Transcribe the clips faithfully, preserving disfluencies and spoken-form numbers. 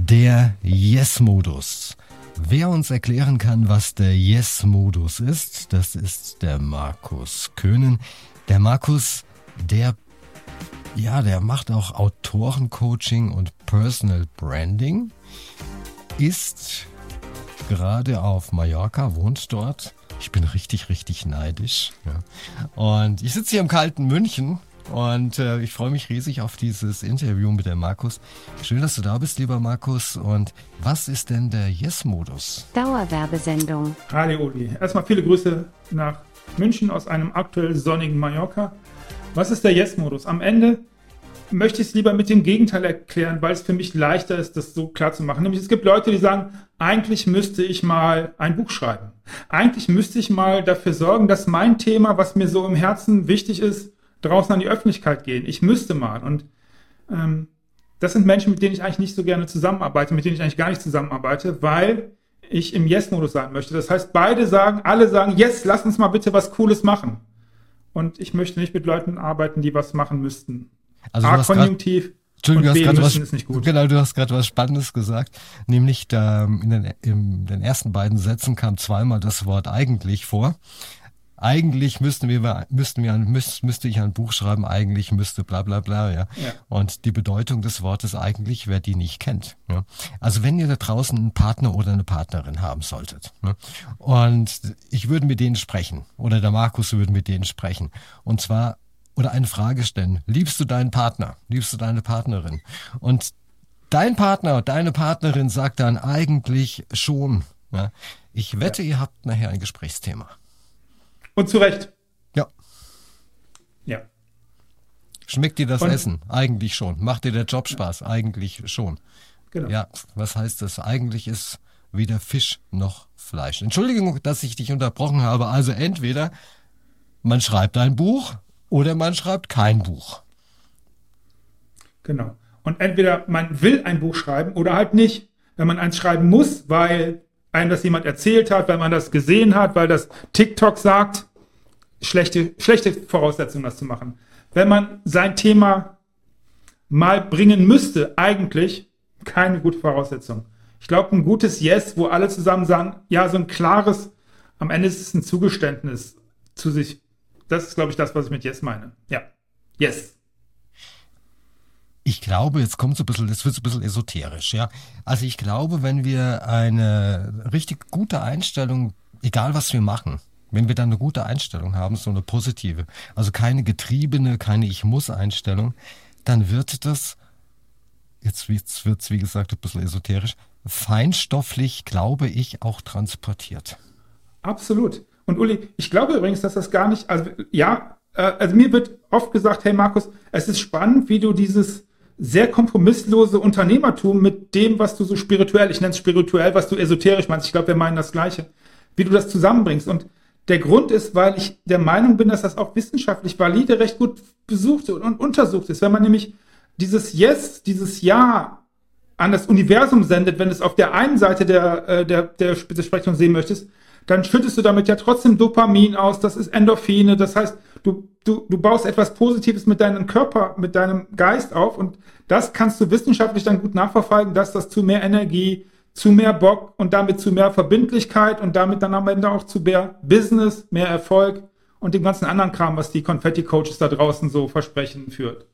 Der Yes-Modus. Wer uns erklären kann, was der Yes-Modus ist, das ist der Markus Köhnen. Der Markus, der, ja, der macht auch Autorencoaching und Personal Branding, ist gerade auf Mallorca, wohnt dort. Ich bin richtig, richtig neidisch. Ja. Und ich sitze hier im kalten München. Und äh, ich freue mich riesig auf dieses Interview mit dem Markus. Schön, dass du da bist, lieber Markus. Und was ist denn der Yes-Modus? Dauerwerbesendung. Hallo Uli. Erstmal viele Grüße nach München aus einem aktuell sonnigen Mallorca. Was ist der Yes-Modus? Am Ende möchte ich es lieber mit dem Gegenteil erklären, weil es für mich leichter ist, das so klar zu machen. Nämlich es gibt Leute, die sagen, eigentlich müsste ich mal ein Buch schreiben. Eigentlich müsste ich mal dafür sorgen, dass mein Thema, was mir so im Herzen wichtig ist, draußen an die Öffentlichkeit gehen. Ich müsste mal. Und ähm, das sind Menschen, mit denen ich eigentlich nicht so gerne zusammenarbeite, mit denen ich eigentlich gar nicht zusammenarbeite, weil ich im Yes-Modus sein möchte. Das heißt, beide sagen, alle sagen, yes, lass uns mal bitte was Cooles machen. Und ich möchte nicht mit Leuten arbeiten, die was machen müssten. Also A, Konjunktiv und B, müssen was, ist nicht gut. Genau, du hast gerade was Spannendes gesagt. Nämlich da in den, in den ersten beiden Sätzen kam zweimal das Wort eigentlich vor. Eigentlich müssten wir, müssten wir, müß, müsste ich ein Buch schreiben, eigentlich müsste bla bla bla, ja. ja. Und die Bedeutung des Wortes eigentlich, wer die nicht kennt. Ja. Also wenn ihr da draußen einen Partner oder eine Partnerin haben solltet, ne, und ich würde mit denen sprechen, oder der Markus würde mit denen sprechen, und zwar, oder eine Frage stellen, liebst du deinen Partner, liebst du deine Partnerin? Und dein Partner, deine Partnerin sagt dann eigentlich schon, ja. Ich wette, ja. Ihr habt nachher ein Gesprächsthema. Und zu Recht. Ja. Ja. Schmeckt dir das Und, Essen? Eigentlich schon. Macht dir der Job Spaß? Ja. Eigentlich schon. Genau. Ja, was heißt das? Eigentlich ist weder Fisch noch Fleisch. Entschuldigung, dass ich dich unterbrochen habe. Also entweder man schreibt ein Buch oder man schreibt kein Buch. Genau. Und entweder man will ein Buch schreiben oder halt nicht. Wenn man eins schreiben muss, weil einem das jemand erzählt hat, weil man das gesehen hat, weil das TikTok sagt, schlechte, schlechte Voraussetzungen, das zu machen. Wenn man sein Thema mal bringen müsste, eigentlich keine gute Voraussetzung. Ich glaube, ein gutes Yes, wo alle zusammen sagen, ja, so ein klares, am Ende ist es ein Zugeständnis zu sich. Das ist, glaube ich, das, was ich mit Yes meine. Ja, Yes. Ich glaube, jetzt kommt so ein bisschen, das wird so ein bisschen esoterisch, ja. Also ich glaube, wenn wir eine richtig gute Einstellung, egal was wir machen, wenn wir dann eine gute Einstellung haben, so eine positive, also keine getriebene, keine Ich-muss-Einstellung, dann wird das, jetzt wird es wie gesagt ein bisschen esoterisch, feinstofflich, glaube ich, auch transportiert. Absolut. Und Uli, ich glaube übrigens, dass das gar nicht, also ja, äh, also mir wird oft gesagt, hey Markus, es ist spannend, wie du dieses sehr kompromisslose Unternehmertum mit dem, was du so spirituell, ich nenne es spirituell, was du esoterisch meinst, ich glaube, wir meinen das Gleiche, wie du das zusammenbringst. Und der Grund ist, weil ich der Meinung bin, dass das auch wissenschaftlich valide recht gut besucht und untersucht ist. Wenn man nämlich dieses Yes, dieses Ja an das Universum sendet, wenn du es auf der einen Seite der, der, der Besprechung sehen möchtest, dann schüttest du damit ja trotzdem Dopamin aus, das ist Endorphine, das heißt, du, du, du baust etwas Positives mit deinem Körper, mit deinem Geist auf und das kannst du wissenschaftlich dann gut nachverfolgen, dass das zu mehr Energie, zu mehr Bock und damit zu mehr Verbindlichkeit und damit dann am Ende auch zu mehr Business, mehr Erfolg und dem ganzen anderen Kram, was die Konfetti-Coaches da draußen so versprechen, führt.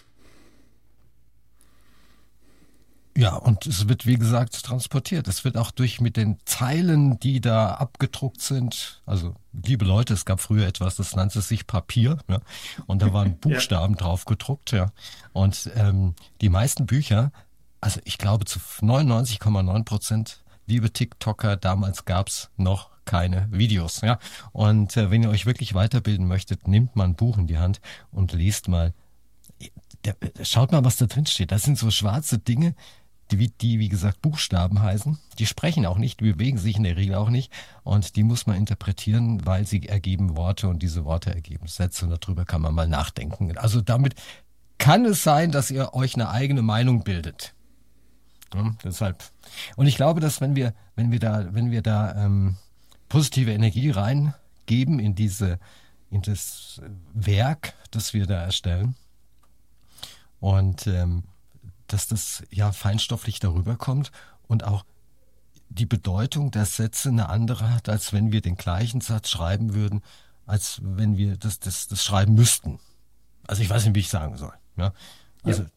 Ja, und es wird, wie gesagt, transportiert. Es wird auch durch mit den Zeilen, die da abgedruckt sind. Also, liebe Leute, es gab früher etwas, das nannte sich Papier. Ja, und da waren Buchstaben ja. drauf gedruckt. Ja. Und ähm, die meisten Bücher, also ich glaube zu neunundneunzig Komma neun Prozent, liebe TikToker, damals gab's noch keine Videos. Ja. Und äh, wenn ihr euch wirklich weiterbilden möchtet, nehmt mal ein Buch in die Hand und lest mal. Der, schaut mal, was da drin steht. Das sind so schwarze Dinge, die, die, wie gesagt, Buchstaben heißen. Die sprechen auch nicht, die bewegen sich in der Regel auch nicht. Und die muss man interpretieren, weil sie ergeben Worte und diese Worte ergeben Sätze. Und darüber kann man mal nachdenken. Also damit kann es sein, dass ihr euch eine eigene Meinung bildet. Ja, deshalb. Und ich glaube, dass wenn wir, wenn wir da, wenn wir da ähm, positive Energie reingeben in diese, in das Werk, das wir da erstellen, und ähm, dass das ja feinstofflich darüber kommt und auch die Bedeutung der Sätze eine andere hat, als wenn wir den gleichen Satz schreiben würden, als wenn wir das, das, das schreiben müssten. Also ich weiß nicht, wie ich sagen soll. Ja? Also ja.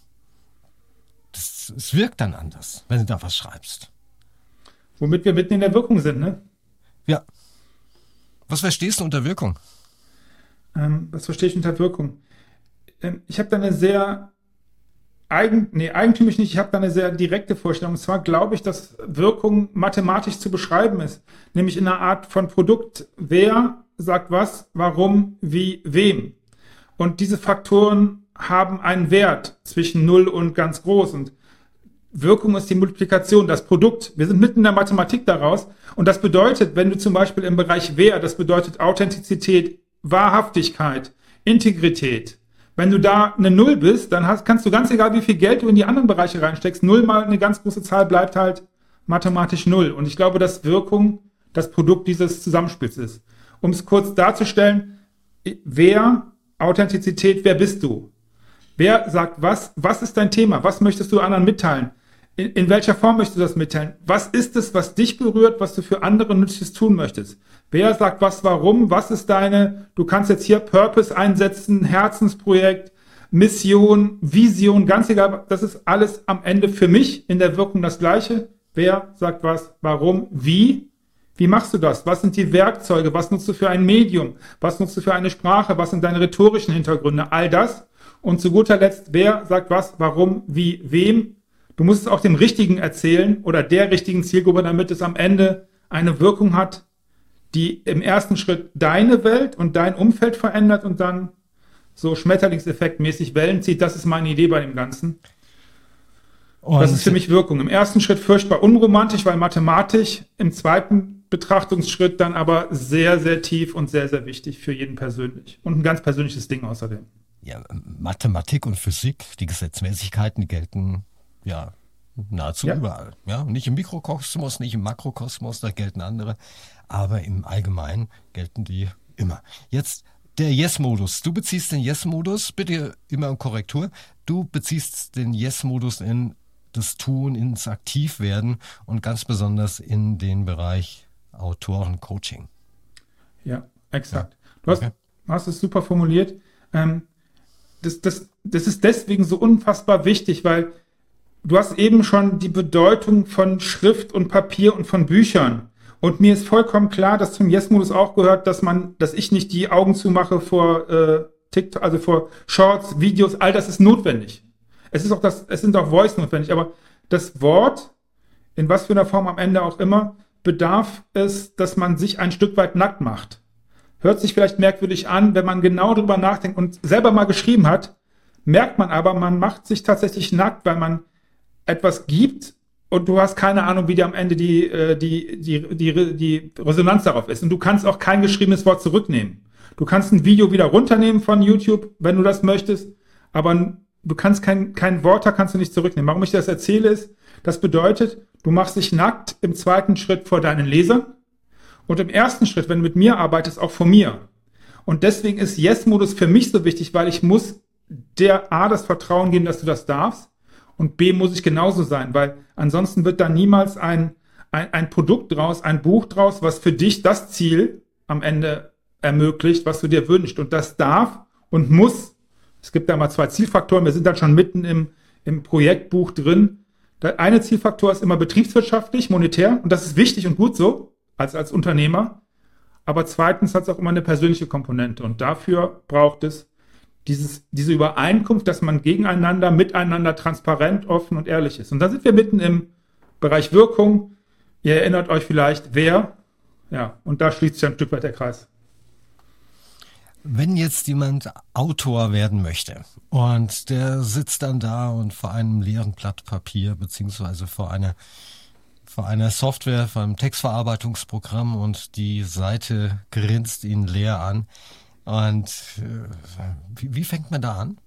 Das, es wirkt dann anders, wenn du da was schreibst. Womit wir mitten in der Wirkung sind, ne? Ja. Was verstehst du unter Wirkung? Ähm, was verstehe ich unter Wirkung? Ähm, ich habe da eine sehr eigen, nee, eigentümlich nicht, ich habe da eine sehr direkte Vorstellung. Und zwar glaube ich, dass Wirkung mathematisch zu beschreiben ist. Nämlich in einer Art von Produkt. Wer sagt was, warum, wie, wem. Und diese Faktoren haben einen Wert zwischen null und ganz groß. Und Wirkung ist die Multiplikation, das Produkt. Wir sind mitten in der Mathematik daraus. Und das bedeutet, wenn du zum Beispiel im Bereich Wer, das bedeutet Authentizität, Wahrhaftigkeit, Integrität. Wenn du da eine Null bist, dann hast, kannst du ganz egal, wie viel Geld du in die anderen Bereiche reinsteckst, Null mal eine ganz große Zahl bleibt halt mathematisch Null. Und ich glaube, dass Wirkung das Produkt dieses Zusammenspiels ist. Um es kurz darzustellen, Wer, Authentizität, wer bist du? Wer sagt was? Was ist dein Thema? Was möchtest du anderen mitteilen? In, in welcher Form möchtest du das mitteilen? Was ist es, was dich berührt, was du für andere Nützliches tun möchtest? Wer sagt was, warum? Was ist deine, du kannst jetzt hier Purpose einsetzen, Herzensprojekt, Mission, Vision, ganz egal, das ist alles am Ende für mich in der Wirkung das Gleiche. Wer sagt was, warum, wie? Wie machst du das? Was sind die Werkzeuge? Was nutzt du für ein Medium? Was nutzt du für eine Sprache? Was sind deine rhetorischen Hintergründe? All das. Und zu guter Letzt, wer sagt was, warum, wie, wem? Du musst es auch dem Richtigen erzählen oder der richtigen Zielgruppe, damit es am Ende eine Wirkung hat, die im ersten Schritt deine Welt und dein Umfeld verändert und dann so Schmetterlingseffektmäßig Wellen zieht. Das ist meine Idee bei dem Ganzen. Und das ist für mich Wirkung. Im ersten Schritt furchtbar unromantisch, weil mathematisch, im zweiten Betrachtungsschritt dann aber sehr, sehr tief und sehr, sehr wichtig für jeden persönlich. Und ein ganz persönliches Ding außerdem. Ja, Mathematik und Physik, die Gesetzmäßigkeiten, die gelten ja nahezu ja. überall. Ja, nicht im Mikrokosmos, nicht im Makrokosmos, da gelten andere, aber im Allgemeinen gelten die immer. Jetzt der Yes-Modus. Du beziehst den Yes-Modus, bitte immer in Korrektur, du beziehst den Yes-Modus in das Tun, ins Aktivwerden und ganz besonders in den Bereich Autoren-Coaching. Ja, exakt. Ja. Du hast, okay. hast es super formuliert. Ähm, das, das, das ist deswegen so unfassbar wichtig, weil du hast eben schon die Bedeutung von Schrift und Papier und von Büchern. Und mir ist vollkommen klar, dass zum Yes-Modus auch gehört, dass man, dass ich nicht die Augen zumache vor äh, TikTok, also vor Shorts, Videos, all das ist notwendig. Es ist auch das, es sind auch Voice notwendig, aber das Wort, in was für einer Form am Ende auch immer, bedarf es, dass man sich ein Stück weit nackt macht. Hört sich vielleicht merkwürdig an, wenn man genau drüber nachdenkt und selber mal geschrieben hat, merkt man aber, man macht sich tatsächlich nackt, weil man etwas gibt und du hast keine Ahnung, wie die am Ende die, die, die, die, die Resonanz darauf ist. Und du kannst auch kein geschriebenes Wort zurücknehmen. Du kannst ein Video wieder runternehmen von YouTube, wenn du das möchtest, aber du kannst kein, kein Wort, da kannst du nicht zurücknehmen. Warum ich das erzähle ist, das bedeutet, du machst dich nackt im zweiten Schritt vor deinen Lesern und im ersten Schritt, wenn du mit mir arbeitest, auch vor mir. Und deswegen ist Yes-Modus für mich so wichtig, weil ich muss der A das Vertrauen geben, dass du das darfst und B muss ich genauso sein, weil ansonsten wird da niemals ein, ein, ein Produkt draus, ein Buch draus, was für dich das Ziel am Ende ermöglicht, was du dir wünschst. Und das darf und muss. Es gibt da mal zwei Zielfaktoren. Wir sind dann schon mitten im, im Projektbuch drin. Der eine Zielfaktor ist immer betriebswirtschaftlich, monetär. Und das ist wichtig und gut so, als, als Unternehmer. Aber zweitens hat es auch immer eine persönliche Komponente. Und dafür braucht es dieses, diese Übereinkunft, dass man gegeneinander, miteinander transparent, offen und ehrlich ist. Und da sind wir mitten im Bereich Wirkung. Ihr erinnert euch vielleicht, wer. Ja, und da schließt sich ein Stück weit der Kreis. Wenn jetzt jemand Autor werden möchte und der sitzt dann da und vor einem leeren Blatt Papier beziehungsweise vor einer, vor einer Software, vor einem Textverarbeitungsprogramm und die Seite grinst ihn leer an. Und äh, wie, wie fängt man da an?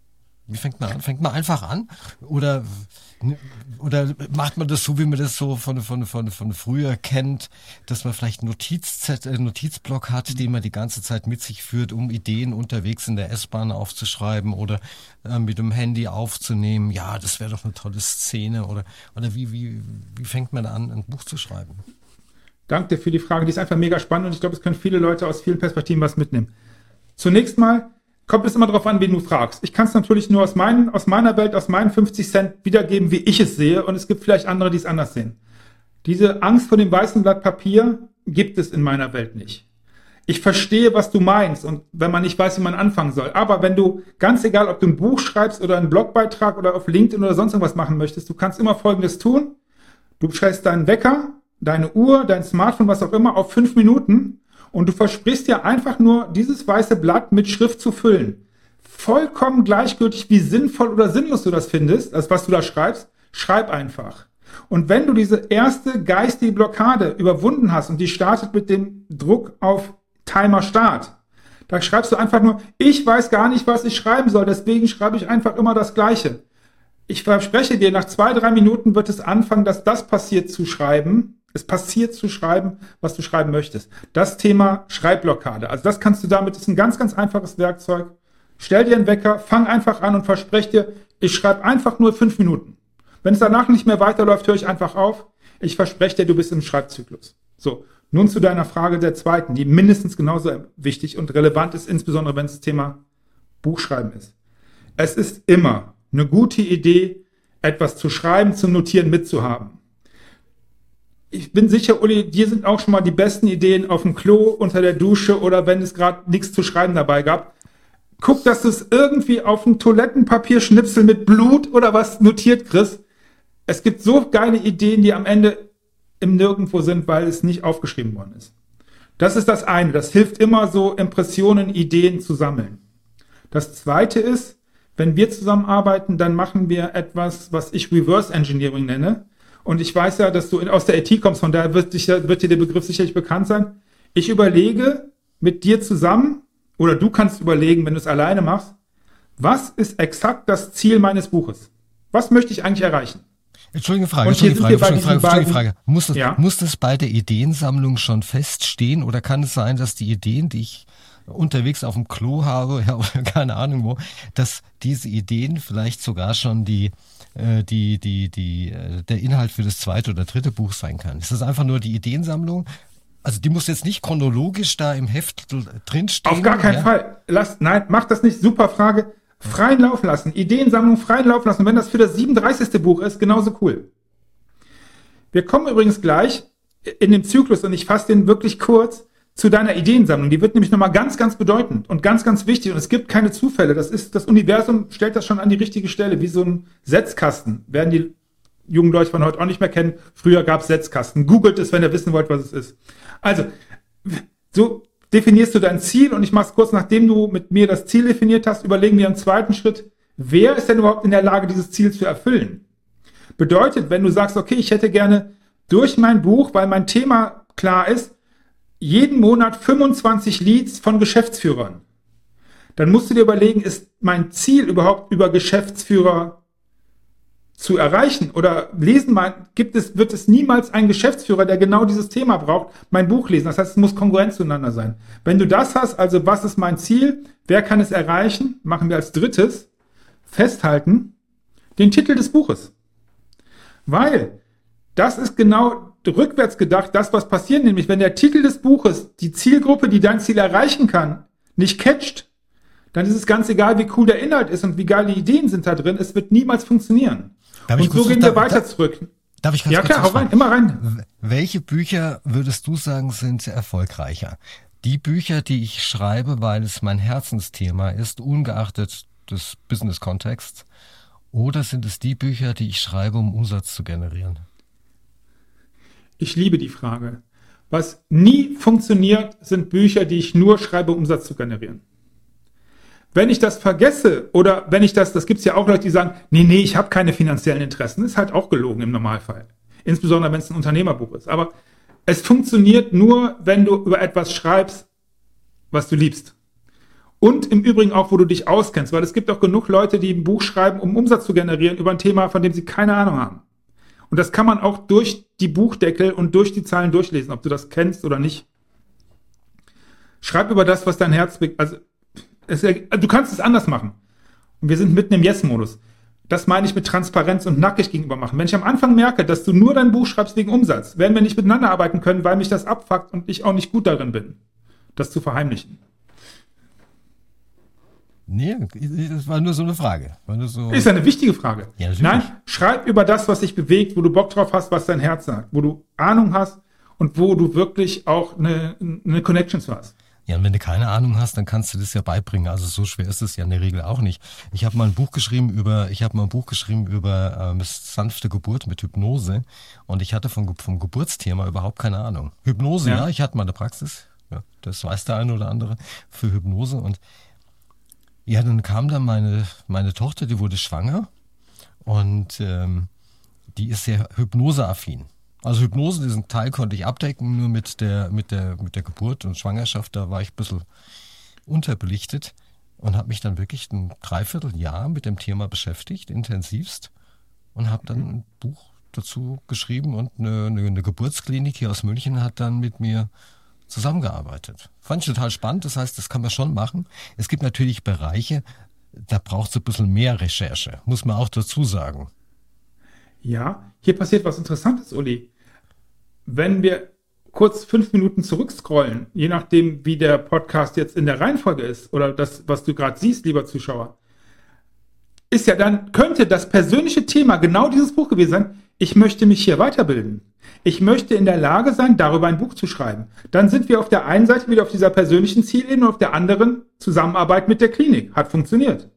Wie fängt man an? Fängt man einfach an? Oder, oder macht man das so, wie man das so von, von, von, von früher kennt, dass man vielleicht einen Notizzettel, einen Notizblock hat, den man die ganze Zeit mit sich führt, um Ideen unterwegs in der S-Bahn aufzuschreiben oder äh, mit dem Handy aufzunehmen? Ja, das wäre doch eine tolle Szene. Oder, oder wie, wie, wie fängt man an, ein Buch zu schreiben? Danke dir für die Frage. Die ist einfach mega spannend und ich glaube, es können viele Leute aus vielen Perspektiven was mitnehmen. Zunächst mal kommt es immer darauf an, wen du fragst. Ich kann es natürlich nur aus, meinen, aus meiner Welt, aus meinen fünfzig Cent wiedergeben, wie ich es sehe. Und es gibt vielleicht andere, die es anders sehen. Diese Angst vor dem weißen Blatt Papier gibt es in meiner Welt nicht. Ich verstehe, was du meinst und wenn man nicht weiß, wie man anfangen soll. Aber wenn du, ganz egal, ob du ein Buch schreibst oder einen Blogbeitrag oder auf LinkedIn oder sonst irgendwas machen möchtest, du kannst immer Folgendes tun. Du stellst deinen Wecker, deine Uhr, dein Smartphone, was auch immer, auf fünf Minuten. Und du versprichst dir einfach nur, dieses weiße Blatt mit Schrift zu füllen. Vollkommen gleichgültig, wie sinnvoll oder sinnlos du das findest, also was du da schreibst, schreib einfach. Und wenn du diese erste geistige Blockade überwunden hast und die startet mit dem Druck auf Timer Start, da schreibst du einfach nur, ich weiß gar nicht, was ich schreiben soll, deswegen schreibe ich einfach immer das Gleiche. Ich verspreche dir, nach zwei, drei Minuten wird es anfangen, dass das passiert zu schreiben. Es passiert zu schreiben, was du schreiben möchtest. Das Thema Schreibblockade. Also das kannst du damit, das ist ein ganz, ganz einfaches Werkzeug. Stell dir einen Wecker, fang einfach an und versprech dir, ich schreibe einfach nur fünf Minuten. Wenn es danach nicht mehr weiterläuft, höre ich einfach auf. Ich verspreche dir, du bist im Schreibzyklus. So, nun zu deiner Frage der zweiten, die mindestens genauso wichtig und relevant ist, insbesondere wenn es das Thema Buchschreiben ist. Es ist immer eine gute Idee, etwas zu schreiben, zum Notieren mitzuhaben. Ich bin sicher, Uli, dir sind auch schon mal die besten Ideen auf dem Klo, unter der Dusche oder wenn es gerade nichts zu schreiben dabei gab. Guck, dass du es irgendwie auf ein Toilettenpapierschnipsel mit Blut oder was notiert kriegst. Es gibt so geile Ideen, die am Ende im Nirgendwo sind, weil es nicht aufgeschrieben worden ist. Das ist das eine. Das hilft immer so, Impressionen, Ideen zu sammeln. Das zweite ist, wenn wir zusammenarbeiten, dann machen wir etwas, was ich Reverse Engineering nenne. Und ich weiß ja, dass du aus der I T kommst, von daher wird, dich, wird dir der Begriff sicherlich bekannt sein. Ich überlege mit dir zusammen, oder du kannst überlegen, wenn du es alleine machst, was ist exakt das Ziel meines Buches? Was möchte ich eigentlich erreichen? Entschuldige Frage, Entschuldige Frage, Entschuldige Frage, Entschuldige Frage. Muss das, ja? muss das bei der Ideensammlung schon feststehen oder kann es sein, dass die Ideen, die ich unterwegs auf dem Klo habe, ja, oder keine Ahnung wo, dass diese Ideen vielleicht sogar schon die die, die, die, der Inhalt für das zweite oder dritte Buch sein kann. Ist das einfach nur die Ideensammlung? Also die muss jetzt nicht chronologisch da im Heft drinstehen. Auf gar keinen ja? Fall. Lass, nein, mach das nicht. Super Frage. Freien Lauf lassen. Ideensammlung freien Lauf lassen. Und wenn das für das siebenunddreißigste Buch ist, genauso cool. Wir kommen übrigens gleich in dem Zyklus, und ich fasse den wirklich kurz, zu deiner Ideensammlung. Die wird nämlich nochmal ganz, ganz bedeutend und ganz, ganz wichtig. Und es gibt keine Zufälle. Das ist, das Universum stellt das schon an die richtige Stelle, wie so ein Setzkasten. Werden die jungen Leute von heute auch nicht mehr kennen. Früher gab es Setzkasten. Googelt es, wenn ihr wissen wollt, was es ist. Also, so definierst du dein Ziel und ich mache es kurz, nachdem du mit mir das Ziel definiert hast, überlegen wir im zweiten Schritt, wer ist denn überhaupt in der Lage, dieses Ziel zu erfüllen? Bedeutet, wenn du sagst, okay, ich hätte gerne durch mein Buch, weil mein Thema klar ist, jeden Monat fünfundzwanzig Leads von Geschäftsführern. Dann musst du dir überlegen, ist mein Ziel überhaupt über Geschäftsführer zu erreichen? Oder lesen mal, gibt es, wird es niemals einen Geschäftsführer, der genau dieses Thema braucht, mein Buch lesen? Das heißt, es muss kongruent zueinander sein. Wenn du das hast, also was ist mein Ziel? Wer kann es erreichen? Machen wir als drittes festhalten den Titel des Buches. Weil das ist genau rückwärts gedacht, das, was passiert, nämlich wenn der Titel des Buches die Zielgruppe, die dein Ziel erreichen kann, nicht catcht, dann ist es ganz egal, wie cool der Inhalt ist und wie geil die Ideen sind da drin, es wird niemals funktionieren. Darf und so gehen wir weiter da, zurück. Darf ich ganz ja kurz klar, hau rein, immer rein. Welche Bücher würdest du sagen, sind erfolgreicher? Die Bücher, die ich schreibe, weil es mein Herzensthema ist, ungeachtet des Business-Kontexts, oder sind es die Bücher, die ich schreibe, um Umsatz zu generieren? Ich liebe die Frage. Was nie funktioniert, sind Bücher, die ich nur schreibe, um Umsatz zu generieren. Wenn ich das vergesse oder wenn ich das, das gibt es ja auch Leute, die sagen, nee, nee, ich habe keine finanziellen Interessen. Das ist halt auch gelogen im Normalfall. Insbesondere, wenn es ein Unternehmerbuch ist. Aber es funktioniert nur, wenn du über etwas schreibst, was du liebst. Und im Übrigen auch, wo du dich auskennst, weil es gibt auch genug Leute, die ein Buch schreiben, um Umsatz zu generieren über ein Thema, von dem sie keine Ahnung haben. Und das kann man auch durch die Buchdeckel und durch die Zahlen durchlesen, ob du das kennst oder nicht. Schreib über das, was dein Herz bewegt. Also, es, du kannst es anders machen. Und wir sind mitten im Yes-Modus. Das meine ich mit Transparenz und nackig gegenüber machen. Wenn ich am Anfang merke, dass du nur dein Buch schreibst wegen Umsatz, werden wir nicht miteinander arbeiten können, weil mich das abfuckt und ich auch nicht gut darin bin, das zu verheimlichen. Nee, das war nur so eine Frage. War nur so ist eine wichtige Frage. Ja, Nein, schreib über das, was dich bewegt, wo du Bock drauf hast, was dein Herz sagt, wo du Ahnung hast und wo du wirklich auch eine, eine Connection zu hast. Ja, und wenn du keine Ahnung hast, dann kannst du das ja beibringen. Also so schwer ist es ja in der Regel auch nicht. Ich habe mal ein Buch geschrieben über, ich habe mal ein Buch geschrieben über ähm, sanfte Geburt mit Hypnose und ich hatte vom, vom Geburtsthema überhaupt keine Ahnung. Hypnose, ja, ja ich hatte mal eine Praxis, ja, das weiß der eine oder andere, für Hypnose und ja, dann kam dann meine, meine Tochter, die wurde schwanger und ähm, die ist sehr hypnoseaffin. Also Hypnose, diesen Teil konnte ich abdecken, nur mit der, mit der, mit der Geburt und Schwangerschaft, da war ich ein bisschen unterbelichtet und habe mich dann wirklich ein Dreivierteljahr mit dem Thema beschäftigt, intensivst, und habe dann ein Buch dazu geschrieben und eine, eine, eine Geburtsklinik hier aus München hat dann mit mir zusammengearbeitet. Fand ich total spannend, das heißt, das kann man schon machen. Es gibt natürlich Bereiche, da braucht es ein bisschen mehr Recherche, muss man auch dazu sagen. Ja, hier passiert was Interessantes, Uli. Wenn wir kurz fünf Minuten zurückscrollen, je nachdem, wie der Podcast jetzt in der Reihenfolge ist oder das, was du gerade siehst, lieber Zuschauer, ist ja dann, könnte das persönliche Thema genau dieses Buch gewesen sein. Ich möchte mich hier weiterbilden. Ich möchte in der Lage sein, darüber ein Buch zu schreiben. Dann sind wir auf der einen Seite wieder auf dieser persönlichen Zielebene und auf der anderen Zusammenarbeit mit der Klinik. Hat funktioniert.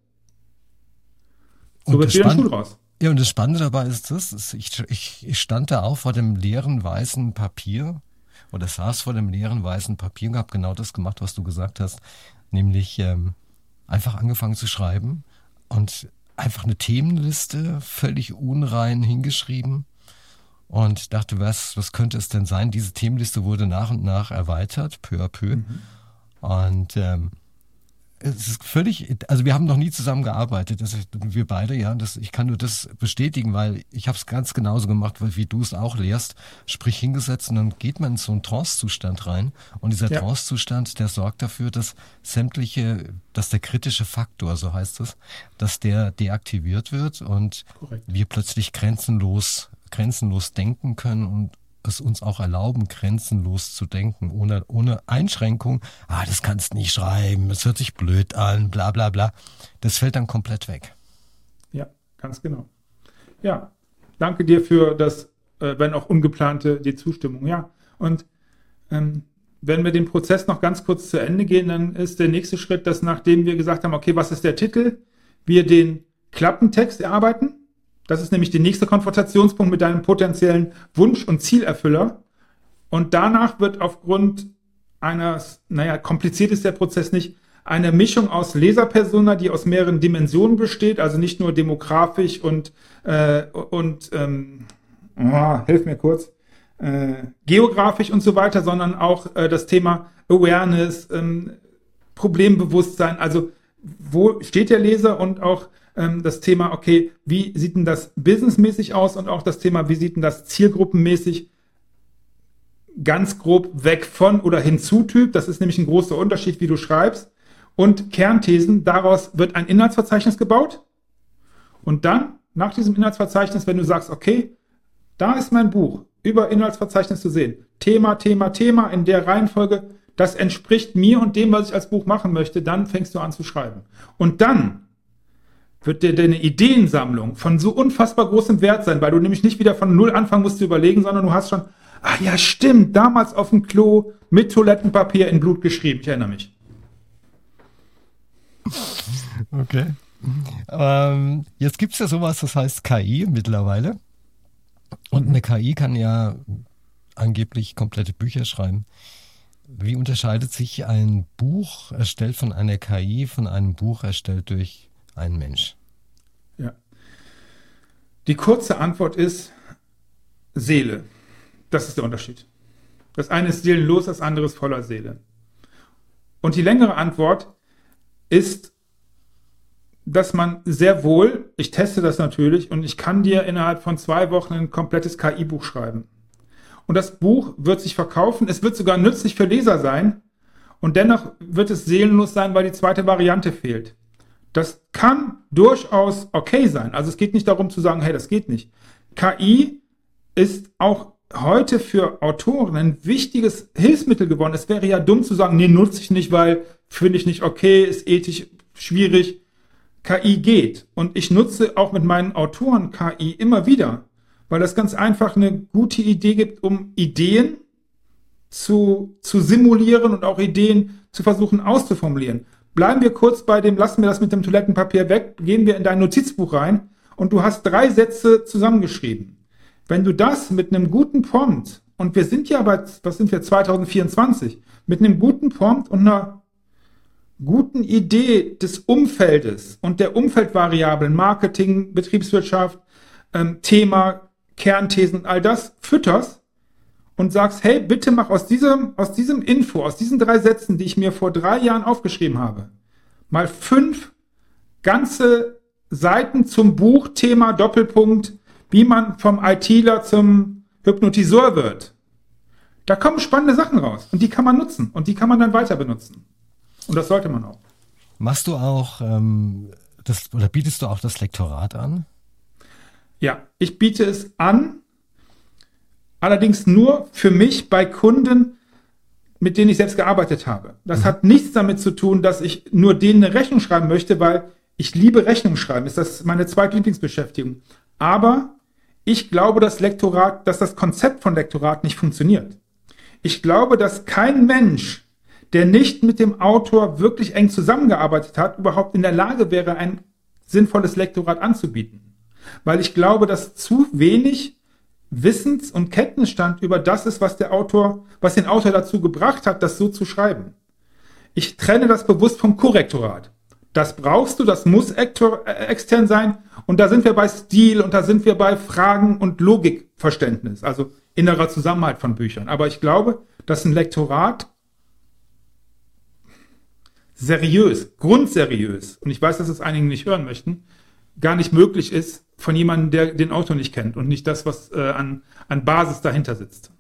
So und wird wieder ein Schuh draus. Ja, und das Spannende dabei ist das, ich, ich, ich stand da auch vor dem leeren weißen Papier oder saß vor dem leeren weißen Papier und habe genau das gemacht, was du gesagt hast, nämlich ähm, einfach angefangen zu schreiben und einfach eine Themenliste völlig unrein hingeschrieben und dachte, was, was könnte es denn sein? Diese Themenliste wurde nach und nach erweitert, peu à peu. Mhm. Und ähm, es ist völlig, also wir haben noch nie zusammen gearbeitet, das, wir beide, ja, das, ich kann nur das bestätigen, weil ich habe es ganz genauso gemacht, wie du es auch lehrst, sprich hingesetzt und dann geht man in so einen Trance-Zustand rein und dieser ja. Trance-Zustand, der sorgt dafür, dass sämtliche, dass der kritische Faktor, so heißt es, dass der deaktiviert wird und Korrekt. Wir plötzlich grenzenlos, grenzenlos denken können und es uns auch erlauben, grenzenlos zu denken, ohne, ohne Einschränkung. Ah, das kannst du nicht schreiben, das hört sich blöd an, bla bla bla. Das fällt dann komplett weg. Ja, ganz genau. Ja, danke dir für das, äh, wenn auch ungeplante, die Zustimmung. Ja, und ähm, wenn wir den Prozess noch ganz kurz zu Ende gehen, dann ist der nächste Schritt, dass nachdem wir gesagt haben, okay, was ist der Titel, wir den Klappentext erarbeiten. Das ist nämlich der nächste Konfrontationspunkt mit deinem potenziellen Wunsch- und Zielerfüller. Und danach wird aufgrund eines, naja, kompliziert ist der Prozess nicht, eine Mischung aus Leserpersona, die aus mehreren Dimensionen besteht, also nicht nur demografisch und, äh, und ähm, oh, hilf mir kurz, äh, geografisch und so weiter, sondern auch äh, das Thema Awareness, ähm, Problembewusstsein, also wo steht der Leser und auch das Thema, okay, wie sieht denn das businessmäßig aus und auch das Thema, wie sieht denn das zielgruppenmäßig ganz grob weg von oder hinzu Typ, das ist nämlich ein großer Unterschied, wie du schreibst, und Kernthesen, daraus wird ein Inhaltsverzeichnis gebaut und dann, nach diesem Inhaltsverzeichnis, wenn du sagst, okay, da ist mein Buch, über Inhaltsverzeichnis zu sehen, Thema, Thema, Thema in der Reihenfolge, das entspricht mir und dem, was ich als Buch machen möchte, dann fängst du an zu schreiben. Und dann wird dir deine Ideensammlung von so unfassbar großem Wert sein, weil du nämlich nicht wieder von Null anfangen musst zu überlegen, sondern du hast schon, ah ja, stimmt, damals auf dem Klo mit Toilettenpapier in Blut geschrieben, ich erinnere mich. Okay. Ähm, jetzt gibt es ja sowas, das heißt K I mittlerweile. Und eine K I kann ja angeblich komplette Bücher schreiben. Wie unterscheidet sich ein Buch erstellt von einer K I von einem Buch erstellt durch ein Mensch? Ja. Die kurze Antwort ist Seele. Das ist der Unterschied. Das eine ist seelenlos, das andere ist voller Seele. Und die längere Antwort, ist, dass man sehr wohl, ich teste das natürlich und ich kann dir innerhalb von zwei Wochen ein komplettes K I-Buch schreiben. Und das Buch wird sich verkaufen, es wird sogar nützlich für Leser sein und dennoch wird es seelenlos sein, weil die zweite Variante fehlt. Das kann durchaus okay sein. Also es geht nicht darum zu sagen, hey, das geht nicht. K I ist auch heute für Autoren ein wichtiges Hilfsmittel geworden. Es wäre ja dumm zu sagen, nee, nutze ich nicht, weil finde ich nicht okay, ist ethisch schwierig. K I geht. Und ich nutze auch mit meinen Autoren K I immer wieder, weil das ganz einfach eine gute Idee gibt, um Ideen zu, zu simulieren und auch Ideen zu versuchen auszuformulieren. Bleiben wir kurz bei dem, lassen wir das mit dem Toilettenpapier weg, gehen wir in dein Notizbuch rein und du hast drei Sätze zusammengeschrieben. Wenn du das mit einem guten Prompt, und wir sind ja bei, was sind wir, zwanzig vierundzwanzig, mit einem guten Prompt und einer guten Idee des Umfeldes und der Umfeldvariablen, Marketing, Betriebswirtschaft, ähm, Thema, Kernthesen, all das fütterst und sagst, hey, bitte mach aus diesem, aus diesem Info, aus diesen drei Sätzen, die ich mir vor drei Jahren aufgeschrieben habe, mal fünf ganze Seiten zum Buch, Thema, Doppelpunkt, wie man vom ITler zum Hypnotiseur wird. Da kommen spannende Sachen raus und die kann man nutzen und die kann man dann weiter benutzen. Und das sollte man auch. Machst du auch ähm, das oder bietest du auch das Lektorat an? Ja, ich biete es an, allerdings nur für mich bei Kunden, mit denen ich selbst gearbeitet habe. Das mhm. hat nichts damit zu tun, dass ich nur denen eine Rechnung schreiben möchte, weil ich liebe Rechnung schreiben. Das ist meine zweite Lieblingsbeschäftigung. Aber ich glaube, dass Lektorat, dass das Konzept von Lektorat nicht funktioniert. Ich glaube, dass kein Mensch, der nicht mit dem Autor wirklich eng zusammengearbeitet hat, überhaupt in der Lage wäre, ein sinnvolles Lektorat anzubieten. Weil ich glaube, dass zu wenig Wissens- und Kenntnisstand über das ist, was der Autor, was den Autor dazu gebracht hat, das so zu schreiben. Ich trenne das bewusst vom Korrektorat. Das brauchst du, das muss ektor, äh, extern sein. Und da sind wir bei Stil und da sind wir bei Fragen und Logikverständnis, also innerer Zusammenhalt von Büchern. Aber ich glaube, dass ein Lektorat seriös, grundseriös, und ich weiß, dass es einigen nicht hören möchten, gar nicht möglich ist von jemandem, der den Autor nicht kennt und nicht das, was äh, an, an Basis dahinter sitzt.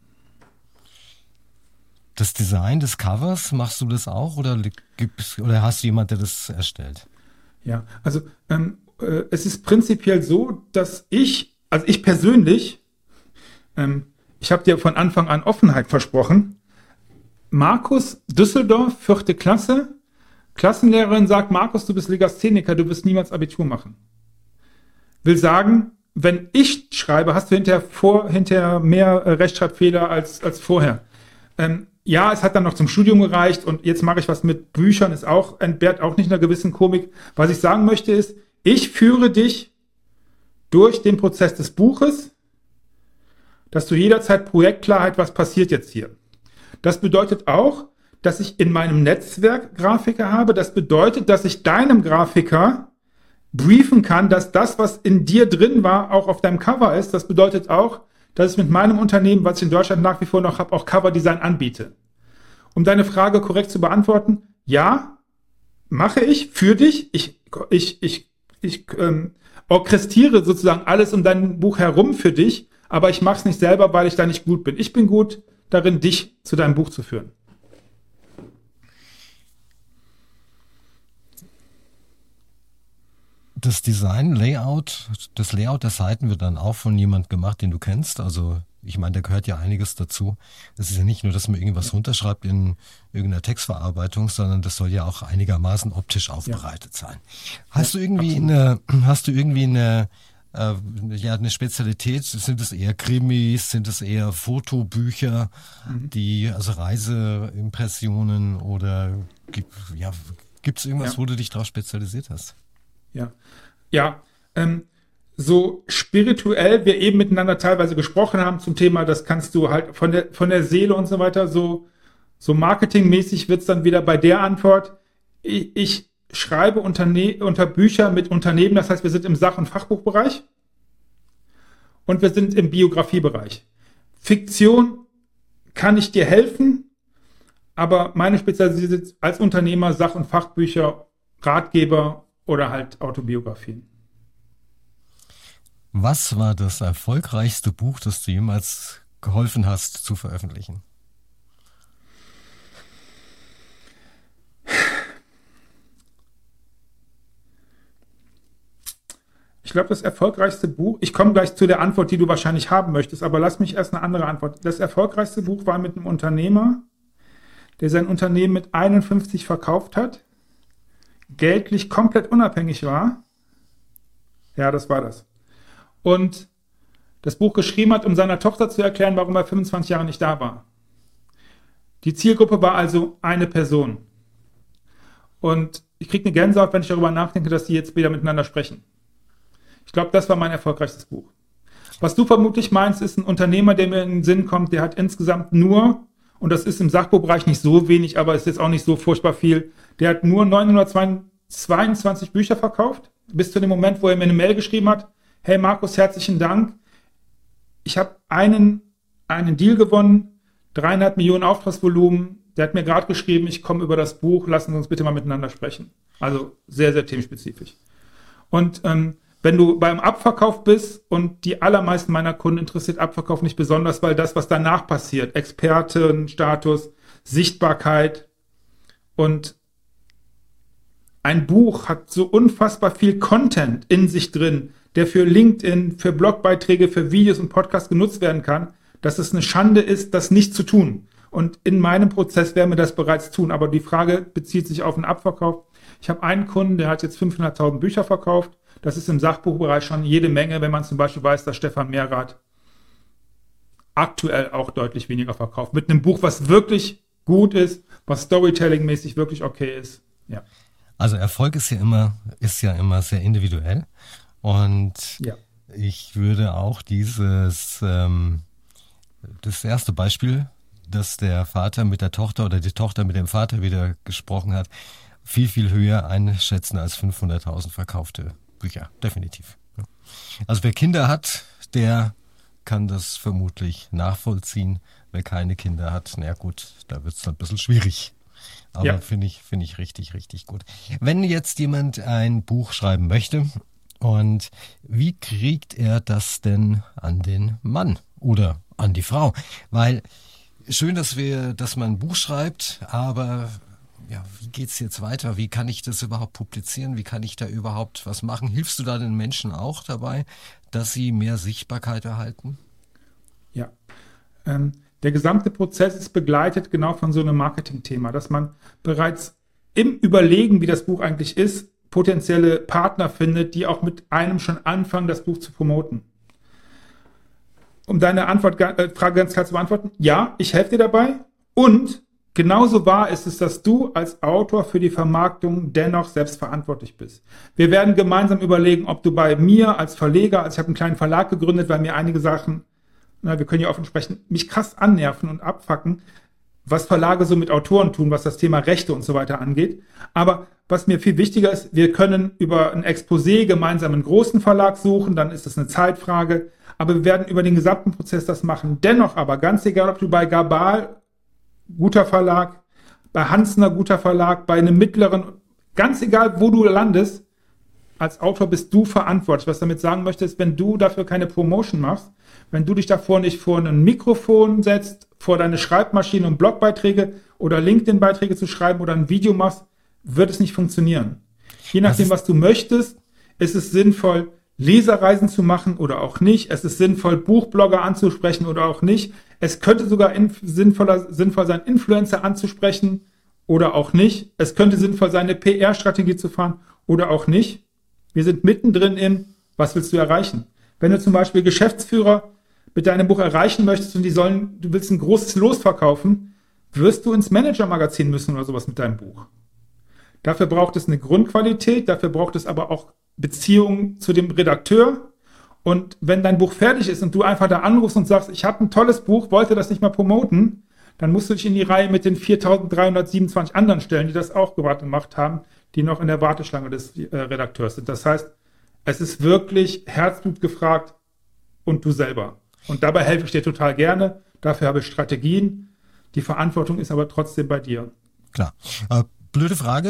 Das Design des Covers, machst du das auch oder gibt's, oder hast du jemanden, der das erstellt? Ja, also ähm, äh, es ist prinzipiell so, dass ich, also ich persönlich, ähm, ich habe dir von Anfang an Offenheit versprochen. Markus, Düsseldorf, vierte Klasse, Klassenlehrerin sagt, Markus, du bist Legastheniker, du wirst niemals Abitur machen. Will sagen, wenn ich schreibe, hast du hinterher, vor, hinterher mehr äh, Rechtschreibfehler als, als vorher. Ähm, ja, es hat dann noch zum Studium gereicht und jetzt mache ich was mit Büchern, ist auch, entbehrt auch nicht einer gewissen Komik. Was ich sagen möchte ist, ich führe dich durch den Prozess des Buches, dass du jederzeit Projektklarheit, was passiert jetzt hier. Das bedeutet auch, dass ich in meinem Netzwerk Grafiker habe. Das bedeutet, dass ich deinem Grafiker briefen kann, dass das, was in dir drin war, auch auf deinem Cover ist. Das bedeutet auch, dass ich mit meinem Unternehmen, was ich in Deutschland nach wie vor noch habe, auch Coverdesign anbiete. Um deine Frage korrekt zu beantworten, ja, mache ich für dich. Ich, ich, ich, ich ähm, orchestriere sozusagen alles um dein Buch herum für dich, aber ich mache es nicht selber, weil ich da nicht gut bin. Ich bin gut darin, dich zu deinem Buch zu führen. Das Design, Layout, das Layout der Seiten wird dann auch von jemand gemacht, den du kennst. Also ich meine, da gehört ja einiges dazu. Es ist ja nicht nur, dass man irgendwas runterschreibt in irgendeiner Textverarbeitung, sondern das soll ja auch einigermaßen optisch aufbereitet sein. Hast du irgendwie eine, hast du irgendwie eine, äh, ja, eine Spezialität? Sind es eher Krimis? Sind es eher Fotobücher, mhm. die, also Reiseimpressionen oder gibt, ja, gibt es irgendwas, ja. wo du dich darauf spezialisiert hast? Ja, ja, ähm, so spirituell wir eben miteinander teilweise gesprochen haben zum Thema, das kannst du halt von der, von der Seele und so weiter, so, so marketingmäßig wird's dann wieder bei der Antwort. Ich, ich schreibe Unterne- unter Bücher mit Unternehmen, das heißt, wir sind im Sach- und Fachbuchbereich und wir sind im Biografiebereich. Fiktion kann ich dir helfen, aber meine Spezialität als Unternehmer, Sach- und Fachbücher Ratgeber oder halt Autobiografien. Was war das erfolgreichste Buch, das du jemals geholfen hast zu veröffentlichen? Ich glaube, das erfolgreichste Buch, ich komme gleich zu der Antwort, die du wahrscheinlich haben möchtest, aber lass mich erst eine andere Antwort. Das erfolgreichste Buch war mit einem Unternehmer, der sein Unternehmen mit einundfünfzig verkauft hat, geldlich komplett unabhängig war. Ja, das war das. Und das Buch geschrieben hat, um seiner Tochter zu erklären, warum er fünfundzwanzig Jahre nicht da war. Die Zielgruppe war also eine Person. Und ich kriege eine Gänsehaut, wenn ich darüber nachdenke, dass die jetzt wieder miteinander sprechen. Ich glaube, das war mein erfolgreichstes Buch. Was du vermutlich meinst, ist ein Unternehmer, der mir in den Sinn kommt, der hat insgesamt nur, und das ist im Sachbuchbereich nicht so wenig, aber es ist jetzt auch nicht so furchtbar viel, der hat nur neunhundertzweiundzwanzig Bücher verkauft, bis zu dem Moment, wo er mir eine Mail geschrieben hat, hey Markus, herzlichen Dank, ich habe einen, einen Deal gewonnen, dreieinhalb Millionen Auftragsvolumen, der hat mir gerade geschrieben, ich komme über das Buch, lassen Sie uns bitte mal miteinander sprechen. Also sehr, sehr themenspezifisch. Und ähm, wenn du beim Abverkauf bist, und die allermeisten meiner Kunden interessiert Abverkauf nicht besonders, weil das, was danach passiert, Expertenstatus, Sichtbarkeit, und ein Buch hat so unfassbar viel Content in sich drin, der für LinkedIn, für Blogbeiträge, für Videos und Podcasts genutzt werden kann, dass es eine Schande ist, das nicht zu tun. Und in meinem Prozess werden wir das bereits tun. Aber die Frage bezieht sich auf den Abverkauf. Ich habe einen Kunden, der hat jetzt fünfhunderttausend Bücher verkauft. Das ist im Sachbuchbereich schon jede Menge, wenn man zum Beispiel weiß, dass Stefan Mehrath aktuell auch deutlich weniger verkauft. Mit einem Buch, was wirklich gut ist, was Storytelling-mäßig wirklich okay ist. Ja. Also Erfolg ist ja immer, ist ja immer sehr individuell. Und ja. Ich würde auch dieses, ähm, das erste Beispiel, dass der Vater mit der Tochter oder die Tochter mit dem Vater wieder gesprochen hat, viel, viel höher einschätzen als fünfhunderttausend verkaufte Bücher, definitiv. Also wer Kinder hat, der kann das vermutlich nachvollziehen. Wer keine Kinder hat, na gut, da wird es ein bisschen schwierig. Aber ja. finde ich, finde ich richtig, richtig gut. Wenn jetzt jemand ein Buch schreiben möchte, und wie kriegt er das denn an den Mann oder an die Frau? Weil schön, dass wir, dass man ein Buch schreibt, aber ja, wie geht's jetzt weiter? Wie kann ich das überhaupt publizieren? Wie kann ich da überhaupt was machen? Hilfst du da den Menschen auch dabei, dass sie mehr Sichtbarkeit erhalten? Ja, ähm, der gesamte Prozess ist begleitet genau von so einem Marketing-Thema, dass man bereits im Überlegen, wie das Buch eigentlich ist, potenzielle Partner findet, die auch mit einem schon anfangen, das Buch zu promoten. Um deine Antwort, äh, Frage ganz klar zu beantworten, ja, ich helfe dir dabei, und genauso wahr ist es, dass du als Autor für die Vermarktung dennoch selbst verantwortlich bist. Wir werden gemeinsam überlegen, ob du bei mir als Verleger, also ich habe einen kleinen Verlag gegründet, weil mir einige Sachen, na, wir können ja offen sprechen, mich krass annerven und abfacken, was Verlage so mit Autoren tun, was das Thema Rechte und so weiter angeht. Aber was mir viel wichtiger ist, wir können über ein Exposé gemeinsam einen großen Verlag suchen, dann ist das eine Zeitfrage. Aber wir werden über den gesamten Prozess das machen. Dennoch aber, ganz egal, ob du bei Gabal, guter Verlag, bei Hansner, guter Verlag, bei einem mittleren, ganz egal, wo du landest, als Autor bist du verantwortlich. Was damit sagen möchte, ist, wenn du dafür keine Promotion machst, wenn du dich davor nicht vor ein Mikrofon setzt, vor deine Schreibmaschine, um Blogbeiträge oder LinkedIn-Beiträge zu schreiben oder ein Video machst, wird es nicht funktionieren. Je nachdem, was du möchtest, ist es sinnvoll, Leserreisen zu machen oder auch nicht. Es ist sinnvoll, Buchblogger anzusprechen oder auch nicht. Es könnte sogar inf- sinnvoller, sinnvoll sein, Influencer anzusprechen oder auch nicht. Es könnte sinnvoll sein, eine P R-Strategie zu fahren oder auch nicht. Wir sind mittendrin in, was willst du erreichen? Wenn du zum Beispiel Geschäftsführer mit deinem Buch erreichen möchtest und die sollen, du willst ein großes Los verkaufen, wirst du ins Manager-Magazin müssen oder sowas mit deinem Buch. Dafür braucht es eine Grundqualität, dafür braucht es aber auch Beziehungen zu dem Redakteur. Und wenn dein Buch fertig ist und du einfach da anrufst und sagst, ich habe ein tolles Buch, wollte das nicht mal promoten, dann musst du dich in die Reihe mit den viertausenddreihundertsiebenundzwanzig anderen stellen, die das auch gerade gemacht haben, die noch in der Warteschlange des äh, Redakteurs sind. Das heißt, es ist wirklich Herzblut gefragt und du selber. Und dabei helfe ich dir total gerne. Dafür habe ich Strategien. Die Verantwortung ist aber trotzdem bei dir. Klar. Äh, blöde Frage.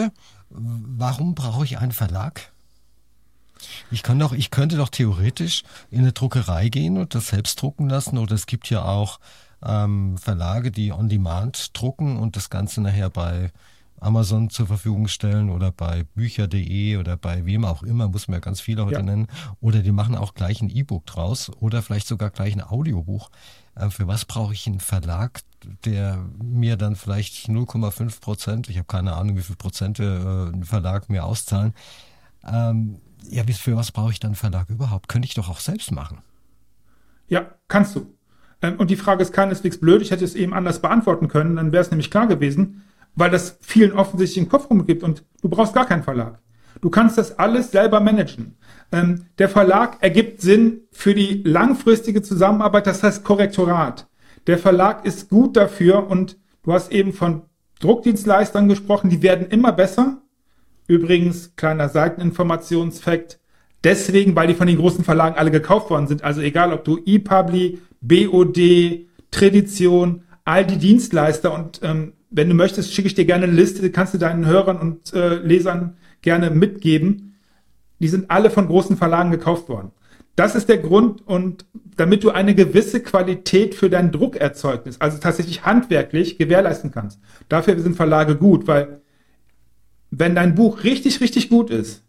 warum brauche ich einen Verlag? Ich kann doch, ich könnte doch theoretisch in eine Druckerei gehen und das selbst drucken lassen. Oder es gibt ja auch ähm, Verlage, die on demand drucken und das Ganze nachher bei Amazon zur Verfügung stellen oder bei bücher punkt de oder bei wem auch immer, muss man ja ganz viele heute ja. nennen. Oder die machen auch gleich ein E-Book draus oder vielleicht sogar gleich ein Audiobuch. Äh, für was brauche ich einen Verlag, der mir dann vielleicht null Komma fünf Prozent, ich habe keine Ahnung, wie viel Prozente äh, ein Verlag mir auszahlen. Ähm, ja, für was brauche ich dann einen Verlag überhaupt? Könnte ich doch auch selbst machen. Ja, kannst du. Ähm, und die Frage ist keineswegs blöd. Ich hätte es eben anders beantworten können. Dann wäre es nämlich klar gewesen, weil das vielen offensichtlich im Kopf rumgibt und du brauchst gar keinen Verlag. Du kannst das alles selber managen. Ähm, der Verlag ergibt Sinn für die langfristige Zusammenarbeit, das heißt Korrektorat. Der Verlag ist gut dafür und du hast eben von Druckdienstleistern gesprochen, die werden immer besser. Übrigens, kleiner Seiteninformationsfakt, deswegen, weil die von den großen Verlagen alle gekauft worden sind. Also egal, ob du ePubli, B O D, Tradition, all die Dienstleister und ähm, wenn du möchtest, schicke ich dir gerne eine Liste, kannst du deinen Hörern und äh, Lesern gerne mitgeben. Die sind alle von großen Verlagen gekauft worden. Das ist der Grund und damit du eine gewisse Qualität für dein Druckerzeugnis, also tatsächlich handwerklich gewährleisten kannst. Dafür sind Verlage gut, weil wenn dein Buch richtig, richtig gut ist,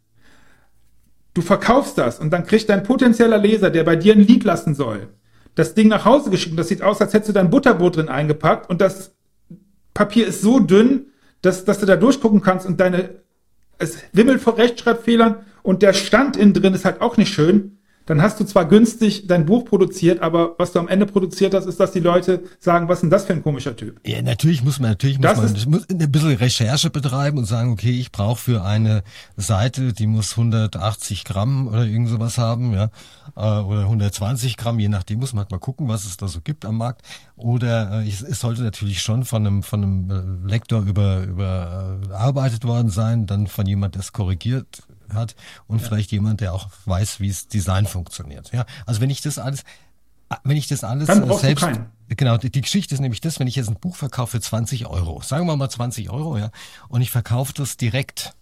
du verkaufst das und dann kriegt dein potenzieller Leser, der bei dir ein Lied lassen soll, das Ding nach Hause geschickt und das sieht aus, als hättest du dein Butterbrot drin eingepackt und das Papier ist so dünn, dass, dass du da durchgucken kannst und deine, es wimmelt vor Rechtschreibfehlern und der Stand innen drin ist halt auch nicht schön. Dann hast du zwar günstig dein Buch produziert, aber was du am Ende produziert hast, ist, dass die Leute sagen, was ist denn das für ein komischer Typ? Ja, natürlich muss man, natürlich muss man muss ein bisschen Recherche betreiben und sagen, okay, ich brauche für eine Seite, die muss hundertachtzig Gramm oder irgend sowas haben, ja, oder hundertzwanzig Gramm, je nachdem muss man halt mal gucken, was es da so gibt am Markt. Oder äh, es, es sollte natürlich schon von einem, von einem Lektor über, überarbeitet worden sein, dann von jemand, der es korrigiert hat und ja. vielleicht jemand, der auch weiß, wie es Design funktioniert. Ja, also wenn ich das alles, wenn ich das alles dann selbst, genau, die, die Geschichte ist nämlich das, wenn ich jetzt ein Buch verkaufe für zwanzig Euro, sagen wir mal zwanzig Euro, ja, und ich verkaufe das direkt,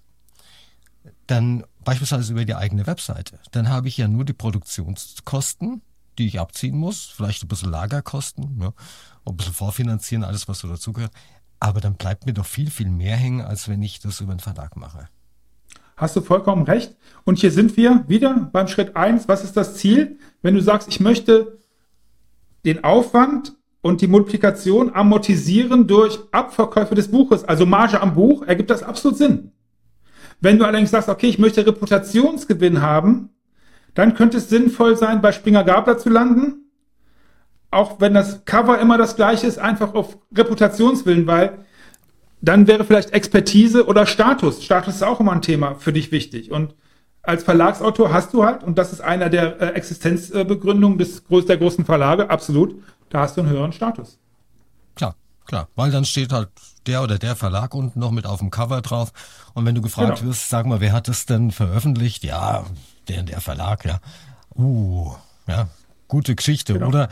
dann beispielsweise über die eigene Webseite, dann habe ich ja nur die Produktionskosten, die ich abziehen muss, vielleicht ein bisschen Lagerkosten, ja, ein bisschen vorfinanzieren, alles was so dazugehört, aber dann bleibt mir doch viel, viel mehr hängen, als wenn ich das über einen Verlag mache. Hast du vollkommen recht. Und hier sind wir wieder beim Schritt eins. Was ist das Ziel? Wenn du sagst, ich möchte den Aufwand und die Multiplikation amortisieren durch Abverkäufe des Buches, also Marge am Buch, ergibt das absolut Sinn. Wenn du allerdings sagst, okay, ich möchte Reputationsgewinn haben, dann könnte es sinnvoll sein, bei Springer Gabler zu landen. Auch wenn das Cover immer das gleiche ist, einfach auf Reputationswillen, weil dann wäre vielleicht Expertise oder Status. Status ist auch immer ein Thema für dich wichtig. Und als Verlagsautor hast du halt, und das ist einer der äh, Existenzbegründungen des, der großen Verlage, absolut, da hast du einen höheren Status. Klar, klar. Weil dann steht halt der oder der Verlag unten noch mit auf dem Cover drauf. Und wenn du gefragt genau. wirst, sag mal, wer hat das denn veröffentlicht? Ja, der der Verlag, ja. Uh, ja, gute Geschichte. Genau. Oder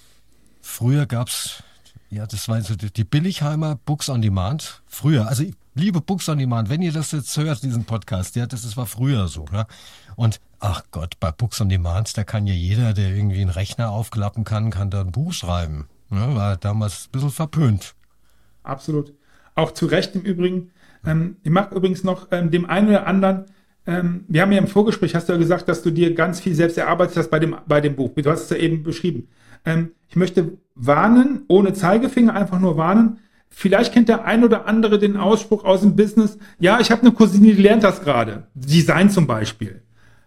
früher gab's ja, das war so die, die Billigheimer Books on Demand. Früher, also liebe Books on Demand, wenn ihr das jetzt hört, diesen Podcast, ja, das, das war früher so. Ja? Und ach Gott, bei Books on Demand, da kann ja jeder, der irgendwie einen Rechner aufklappen kann, kann da ein Buch schreiben. Ja, war damals ein bisschen verpönt. Absolut. Auch zu Recht im Übrigen. Ähm, ich mag übrigens noch ähm, dem einen oder anderen, ähm, wir haben ja im Vorgespräch, hast du ja gesagt, dass du dir ganz viel selbst erarbeitet hast bei dem, bei dem Buch. Du hast es ja eben beschrieben. Ähm, ich möchte warnen, ohne Zeigefinger, einfach nur warnen. Vielleicht kennt der ein oder andere den Ausspruch aus dem Business, ja, ich habe eine Cousine, die lernt das gerade. Design zum Beispiel.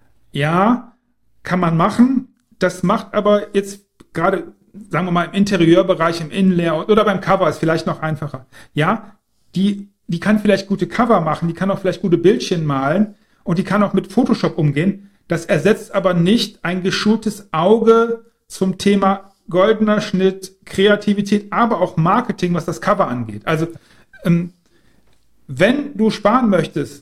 Ja, kann man machen. Das macht aber jetzt gerade, sagen wir mal, im Interieurbereich, im Innenlayout oder beim Cover ist vielleicht noch einfacher. Ja, die, die kann vielleicht gute Cover machen, die kann auch vielleicht gute Bildchen malen und die kann auch mit Photoshop umgehen. Das ersetzt aber nicht ein geschultes Auge zum Thema goldener Schnitt, Kreativität, aber auch Marketing, was das Cover angeht. Also, ähm, wenn du sparen möchtest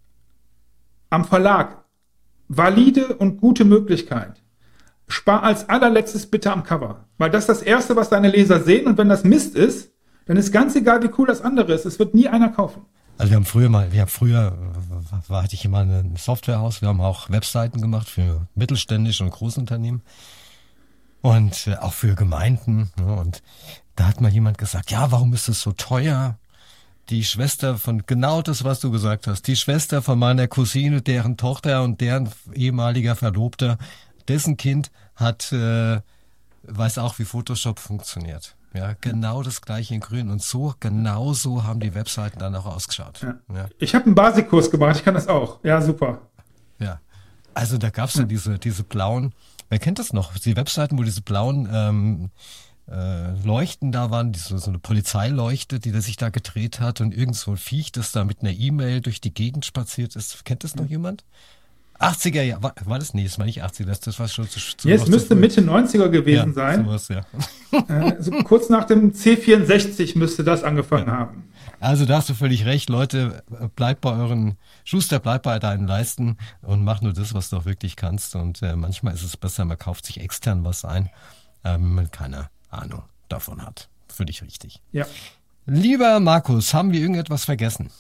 am Verlag, valide und gute Möglichkeit, spar als allerletztes bitte am Cover. Weil das ist das Erste, was deine Leser sehen und wenn das Mist ist, dann ist ganz egal, wie cool das andere ist. Es wird nie einer kaufen. Also wir haben früher mal, wir haben früher, war, hatte ich immer ein Softwarehaus, wir haben auch Webseiten gemacht für mittelständische und Großunternehmen und äh, auch für Gemeinden. Ne? Und da hat mal jemand gesagt, ja, warum ist es so teuer? Die Schwester von, genau das, was du gesagt hast, die Schwester von meiner Cousine, deren Tochter und deren ehemaliger Verlobter, dessen Kind hat, äh, weiß auch, wie Photoshop funktioniert. Ja, genau das gleiche in grün. Und so, genau so haben die Webseiten dann auch ausgeschaut. Ja. Ja. Ich habe einen Basiskurs gemacht, ich kann das auch. Ja, super. Ja. Also da gab's ja diese, diese blauen, wer kennt das noch? Die Webseiten, wo diese blauen ähm, äh, Leuchten da waren, diese, so eine Polizeileuchte, die der sich da gedreht hat und irgend so ein Viech, das da mit einer E-Mail durch die Gegend spaziert ist. Kennt das noch jemand? achtziger Jahre, war, war das? Nee, das war nicht achtziger, das, das war schon zu, zu Ja, es müsste früh. Mitte neunziger gewesen Ja, sein. sowas, ja. Äh, so kurz nach dem C vierundsechzig müsste das angefangen Ja. haben. Also da hast du völlig recht, Leute, bleibt bei euren, Schuster, bleibt bei deinen Leisten und mach nur das, was du auch wirklich kannst. Und äh, manchmal ist es besser, man kauft sich extern was ein, äh, wenn man keine Ahnung davon hat. Völlig richtig. Ja. Lieber Markus, haben wir irgendetwas vergessen?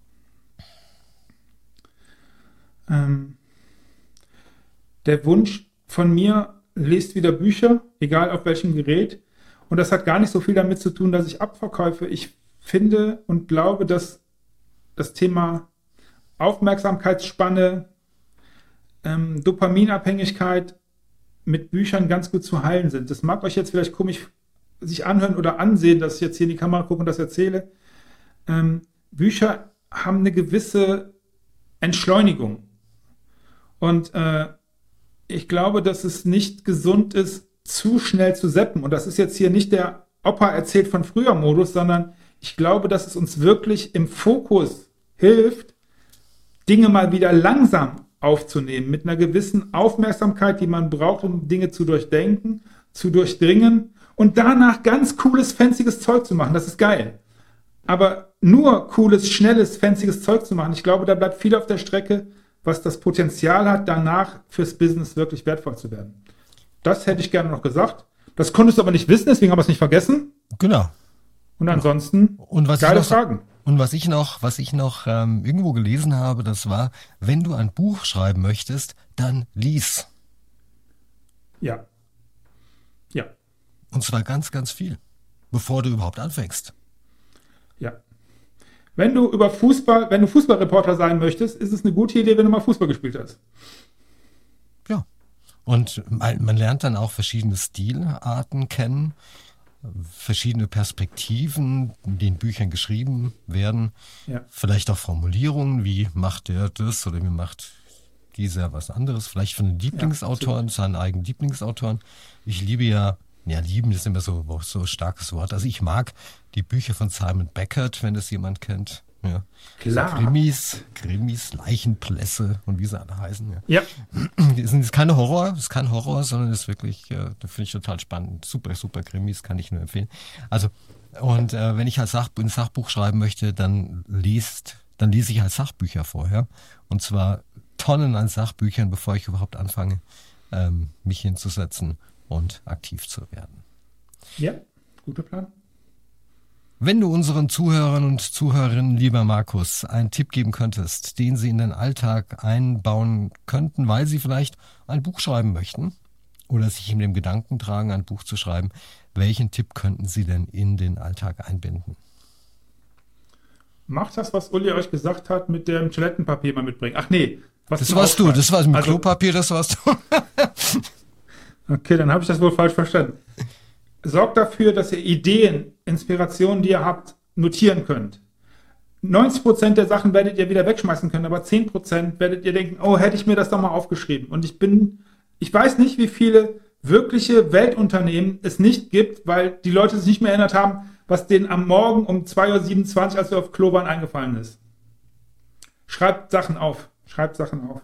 Ähm, der Wunsch von mir, lest wieder Bücher, egal auf welchem Gerät. Und das hat gar nicht so viel damit zu tun, dass ich abverkaufe. Ich finde und glaube, dass das Thema Aufmerksamkeitsspanne, ähm, Dopaminabhängigkeit mit Büchern ganz gut zu heilen sind. Das mag euch jetzt vielleicht komisch sich anhören oder ansehen, dass ich jetzt hier in die Kamera gucke und das erzähle. Ähm, Bücher haben eine gewisse Entschleunigung. Und äh, ich glaube, dass es nicht gesund ist, zu schnell zu zappen. Und das ist jetzt hier nicht der Opa erzählt von früher Modus, sondern ich glaube, dass es uns wirklich im Fokus hilft, Dinge mal wieder langsam aufzunehmen, mit einer gewissen Aufmerksamkeit, die man braucht, um Dinge zu durchdenken, zu durchdringen und danach ganz cooles, fancyes Zeug zu machen. Das ist geil. Aber nur cooles, schnelles, fancyes Zeug zu machen, ich glaube, da bleibt viel auf der Strecke, was das Potenzial hat, danach fürs Business wirklich wertvoll zu werden. Das hätte ich gerne noch gesagt. Das konntest du aber nicht wissen, deswegen haben wir es nicht vergessen. Genau. Und ansonsten Und was geile ich noch, Fragen. Und was ich noch, was ich noch ähm, irgendwo gelesen habe, das war, wenn du ein Buch schreiben möchtest, dann lies. Ja. Ja. Und zwar ganz, ganz viel, bevor du überhaupt anfängst. Ja. Wenn du über Fußball, wenn du Fußballreporter sein möchtest, ist es eine gute Idee, wenn du mal Fußball gespielt hast. Ja. Und man, man lernt dann auch verschiedene Stilarten kennen, verschiedene Perspektiven, in denen Büchern geschrieben werden. Ja. Vielleicht auch Formulierungen, wie macht der das oder wie macht dieser was anderes. Vielleicht von den Lieblingsautoren, Ja, seinen eigenen Lieblingsautoren. Ich liebe ja, ja, lieben ist immer so so starkes Wort. Also ich mag die Bücher von Simon Beckett, wenn das jemand kennt. Ja. Klar. Krimis, Krimis, Leichenplässe und wie sie alle heißen. Ja. Ja. Das ist keine Horror, das ist kein Horror, sondern das ist wirklich, äh, das finde ich total spannend. Super, super Krimis, kann ich nur empfehlen. Also, und äh, wenn ich als Sach, ein Sachbuch schreiben möchte, dann liest, dann lese ich halt Sachbücher vorher. Und zwar Tonnen an Sachbüchern, bevor ich überhaupt anfange, ähm, mich hinzusetzen und aktiv zu werden. Ja, guter Plan. Wenn du unseren Zuhörern und Zuhörerinnen, lieber Markus, einen Tipp geben könntest, den sie in den Alltag einbauen könnten, weil sie vielleicht ein Buch schreiben möchten oder sich in dem Gedanken tragen, ein Buch zu schreiben, welchen Tipp könnten sie denn in den Alltag einbinden? Macht das, was Uli euch gesagt hat, mit dem Toilettenpapier mal mitbringen. Ach nee. Was Das zum warst du, Aufschreiben. das war mit Also- Klopapier, das warst du. Okay, dann habe ich das wohl falsch verstanden. Sorgt dafür, dass ihr Ideen, Inspirationen, die ihr habt, notieren könnt. neunzig Prozent der Sachen werdet ihr wieder wegschmeißen können, aber zehn Prozent werdet ihr denken, oh, hätte ich mir das doch mal aufgeschrieben. Und ich bin, ich weiß nicht, wie viele wirkliche Weltunternehmen es nicht gibt, weil die Leute sich nicht mehr erinnert haben, was denen am Morgen um zwei Uhr siebenundzwanzig, als wir auf Klo waren, eingefallen ist. Schreibt Sachen auf. Schreibt Sachen auf.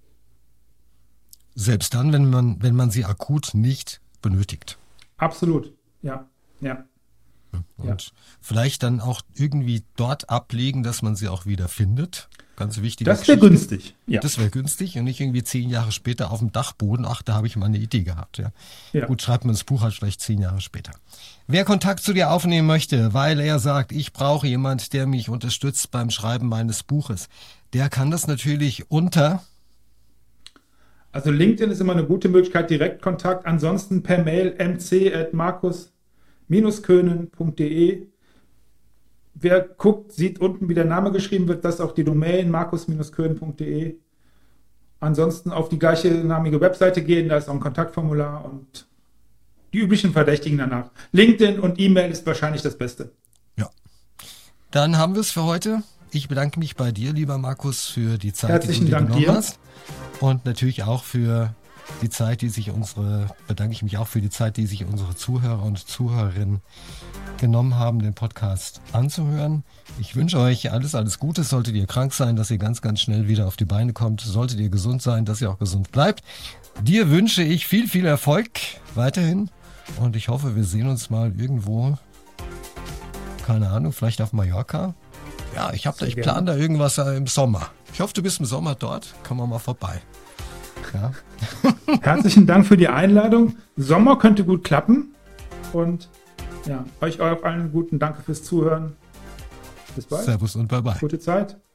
Selbst dann, wenn man, wenn man sie akut nicht benötigt. Absolut. Ja. Ja. Und vielleicht dann auch irgendwie dort ablegen, dass man sie auch wieder findet. ganz wichtige Das wäre günstig. Ja. Das wäre günstig und nicht irgendwie zehn Jahre später auf dem Dachboden. Ach, da habe ich mal eine Idee gehabt. Ja. Ja. Gut, schreibt man das Buch halt vielleicht zehn Jahre später. Wer Kontakt zu dir aufnehmen möchte, weil er sagt, ich brauche jemand, der mich unterstützt beim Schreiben meines Buches, der kann das natürlich unter... Also LinkedIn ist immer eine gute Möglichkeit, Direktkontakt. Ansonsten per Mail m c at markus köhnen punkt de. Wer guckt, sieht unten, wie der Name geschrieben wird. Das ist auch die Domain markus köhnen punkt de. Ansonsten auf die gleichnamige Webseite gehen, da ist auch ein Kontaktformular und die üblichen Verdächtigen danach. LinkedIn und E-Mail ist wahrscheinlich das Beste. Ja. Dann haben wir es für heute. Ich bedanke mich bei dir, lieber Markus, für die Zeit, Herzlichen die du dir Dank genommen dir. hast. Und natürlich auch für die Zeit, die sich unsere, bedanke ich mich auch für die Zeit, die sich unsere Zuhörer und Zuhörerinnen genommen haben, den Podcast anzuhören. Ich wünsche euch alles, alles Gute. Solltet ihr krank sein, dass ihr ganz, ganz schnell wieder auf die Beine kommt. Solltet ihr gesund sein, dass ihr auch gesund bleibt. Dir wünsche ich viel, viel Erfolg weiterhin. Und ich hoffe, wir sehen uns mal irgendwo, keine Ahnung, vielleicht auf Mallorca. Ja, ich habe da, ich plane da irgendwas im Sommer. Ich hoffe, du bist im Sommer dort. Kommen wir mal vorbei. Ja. Herzlichen Dank für die Einladung. Sommer könnte gut klappen. Und ja, euch auch allen guten Danke fürs Zuhören. Bis bald. Servus und bye bye. Gute Zeit.